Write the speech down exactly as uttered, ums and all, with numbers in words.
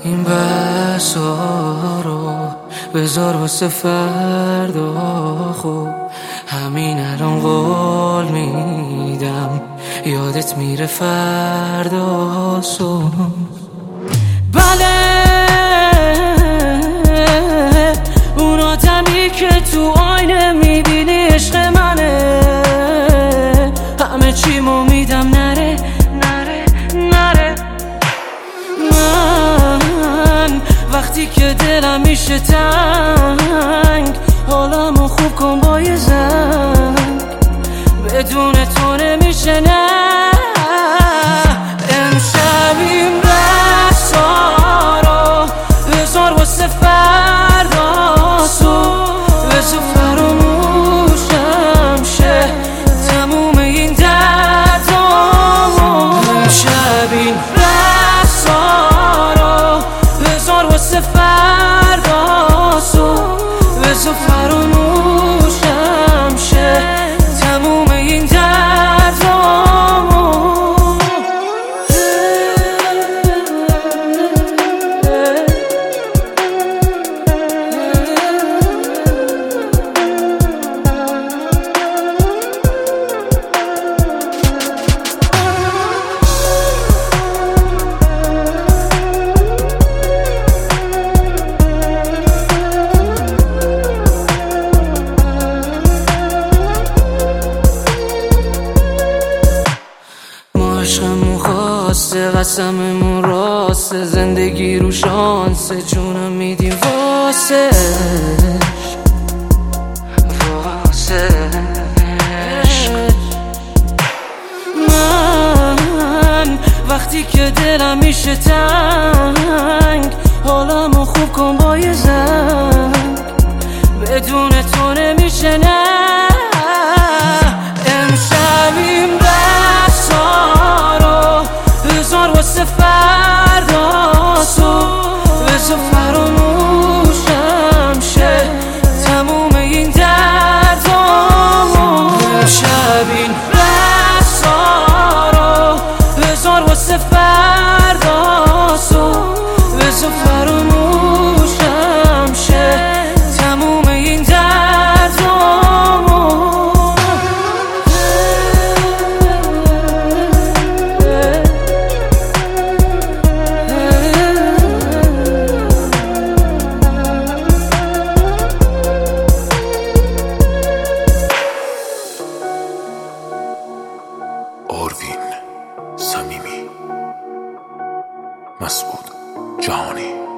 این بحثا رو بذار واسه فردا، خوب همین الان قول میدم یادت میره فردا صبح. بله اون آدمی که تو آینه میبینی عشق منه، همه چیمو میدم نره نره نره. من وقتی که دلم میشه تنگ، حالمو خوب کن با یه زنگ، بدون تو نمیشه نه. امشب این بحثا رو بذار واسه فردا صبح، بذار فراموشم شه تموم این دردامو. امشب این بحثا رو بذار واسه فردا صبح، بذار فراموشم شه تموم این دردامو. عشقمون خواسته، قسممون راسته، زندگی رو شانسه، جونم میدیم واسه واسه من وقتی که دلم میشه تنگ، حالمو خوب کن با یه زنگ، بدون تو نمیشه نه. امشب این بحثا رو بذار واسه فردا صبح، بذار فراموشم شه تموم این دردامو. امشب این بحثا رو بذار واسه فردا صبح، بذار فراموشم شه تموم این دردامو. آروین صمیمی، مسعود جهانی.